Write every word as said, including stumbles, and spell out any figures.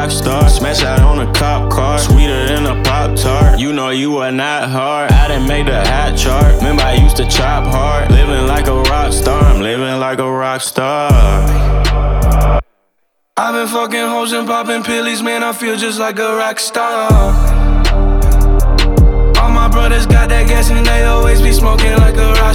rock star. Smash out on a cop car, sweeter than a Pop-Tart. You know you are not hard, I didn't make the hat chart. Remember I used to chop hard, living like a rock star. I'm living like a rock star. I've been fucking hoes and popping pillies, man, I feel just like a rock star. All my brothers got that gas and they always be smoking like a rock